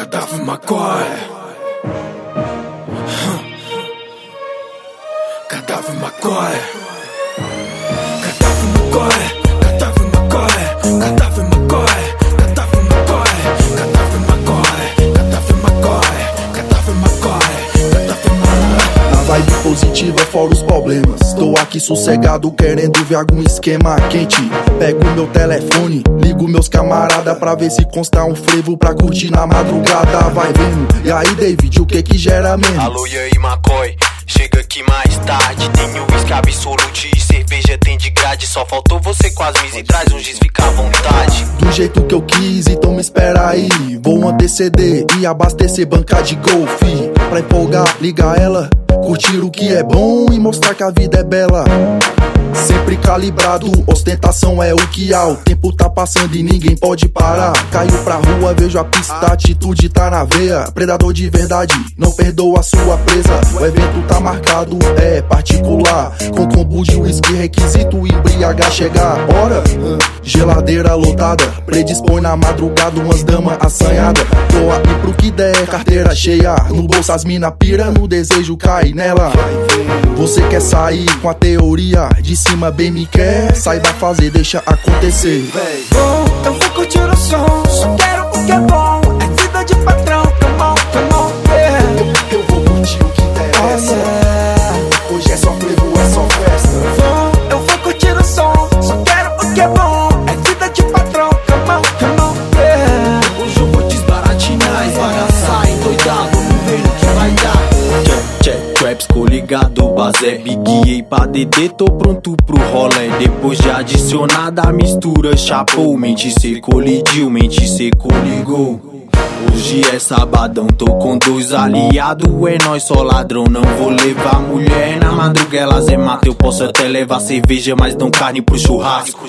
Cadáver maconha. Cadáver maconha. Cadáver maconha. Cadáver maconha. Cadáver maconha. Cadáver maconha. Cadáver maconha. Cadáver maconha. Cadáver maconha. Cadáver maconha. Na vibe positiva, fora os problemas. Tô aqui sossegado, querendo ver algum esquema quente. Pego meu telefone, ligo meus camarada pra ver se consta um frevo pra curtir na madrugada. Vai vendo, e aí David, o que que gera mesmo? Alô, e aí McCoy, chega aqui mais tarde. Tem o whisky absolute e cerveja tem de grade. Só faltou você com as mis e traz um giz, fica à vontade. Do jeito que eu quis, então me espera aí. Vou anteceder e abastecer banca de golfe. Pra empolgar, liga ela, curtir o que é bom e mostrar que a vida é bela. Sempre calibrado, ostentação é o que há. O tempo tá passando e ninguém pode parar. Caiu pra rua, vejo a pista, a atitude tá na veia. Predador de verdade, não perdoa a sua presa. O evento tá marcado, é particular. Com combo de whisky, requisito embriagar, chegar. Bora, geladeira lotada, predispõe na madrugada umas damas assanhadas. Tô aqui pro que der, carteira cheia. No bolso as mina pira, no desejo cai nela. Você quer sair com a teoria de cima, bem me quer, saiba fazer, deixa acontecer. Eu vou curtir o som, só quero o que é bom. É vida de patrão, come on, yeah. Eu vou curtir o que interessa. Hoje é só frevo, é só festa. Eu vou curtir o som, só quero o que é bom. É vida de patrão, come on, yeah. Hoje eu vou desbaratinar, esbagaçar, endoidado, vamos ver no que vai dar. Check, traps coligado, Bazé, Big E pra DD, tô pronto pro rolê. Depois de adicionada a mistura, chapou. Mente cê colidiu, mente cê coligou. Hoje é sabadão, tô com dois aliados. É nós só ladrão, não vou levar mulher. Na madruga elas é mata, eu posso até levar cerveja, mas não carne pro churrasco.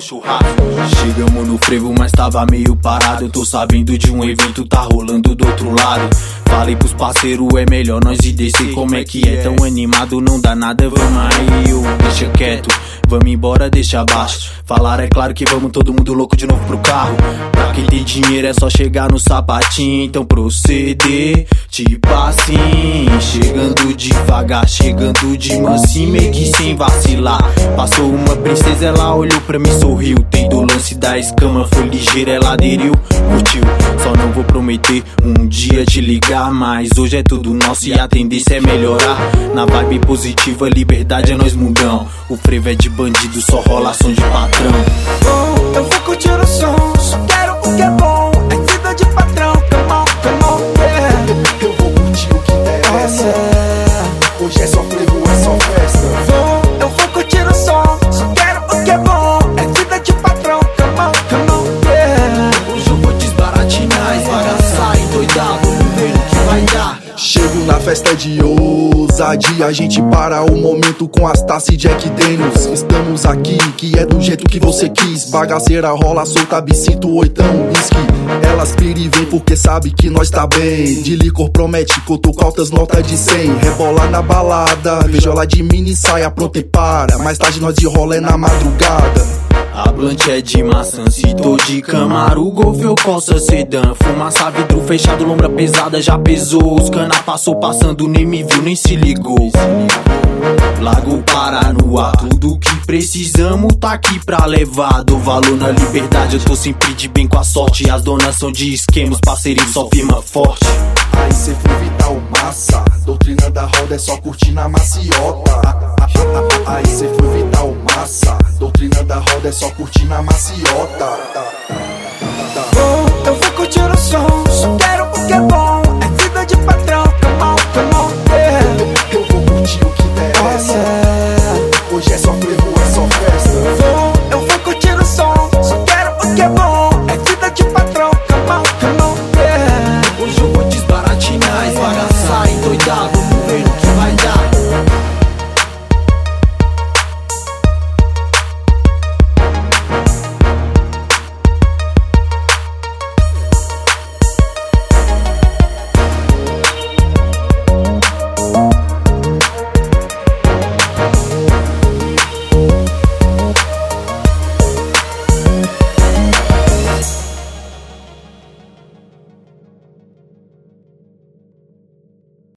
Chegamos no frevo, mas tava meio parado. Eu tô sabendo de um evento, tá rolando do outro lado. Falei pros parceiros, é melhor nós ir descer. Como é que é? Tão animado, não dá nada, vamos aí, eu deixa quieto. Vamos embora, deixa abaixo. Falaram, é claro que vamos todo mundo louco de novo pro carro. Pra quem tem dinheiro é só chegar no sapatinho. Então proceder, tipo assim. Chegando devagar, chegando de mansinho, meio que sem vacilar. Passou uma princesa, ela olhou pra mim, sorriu. Tem do lance da escama, foi ligeira, ela aderiu, curtiu. Só não vou prometer um dia te ligar, mas hoje é tudo nosso e a tendência é melhorar. Na vibe positiva, liberdade é nós mundão. O frevo é de bandido, só rola som de patrão. Eu vou curtir o som, só quero o que é bom. É vida de patrão, come on, yeah. Eu vou curtir o que interessa. Hoje é só frevo, é só festa. Eu vou curtir o som, só quero o que é bom. É vida de patrão, come on, yeah. Hoje eu vou desbaratinar, esbagaçar, endoidar, vamos ver no que vai dar. Chego na festa de ousadia, a gente para o momento com as taças Jack Daniels. Estamos aqui, que é do jeito que você quis. Bagaceira rola solta, absinto, oitão, whisky. Elas pira e vem porque sabe que nós tá bem. De licor promete, cutuca altas notas de 100. Rebola na balada, vejo ela de mini saia, pronta e para. Mais tarde nós de rola é na madrugada. A blunt é de maçã, se tô de Camaro, Golf ou Corsa sedã. Fumaça, vidro fechado, lombra pesada, já pesou. Os cana passou passando, nem me viu, nem se ligou. Lago Paranoá, tudo que precisamos tá aqui pra levar. Dou valor na liberdade, eu tô sempre de bem com a sorte. As donas são de esquemas, parceirinho só firma forte. Aí cê foi vital massa, doutrina da roda é só curtir na maciota. Aí cê foi vital massa, doutrina da roda é só curtir na maciota.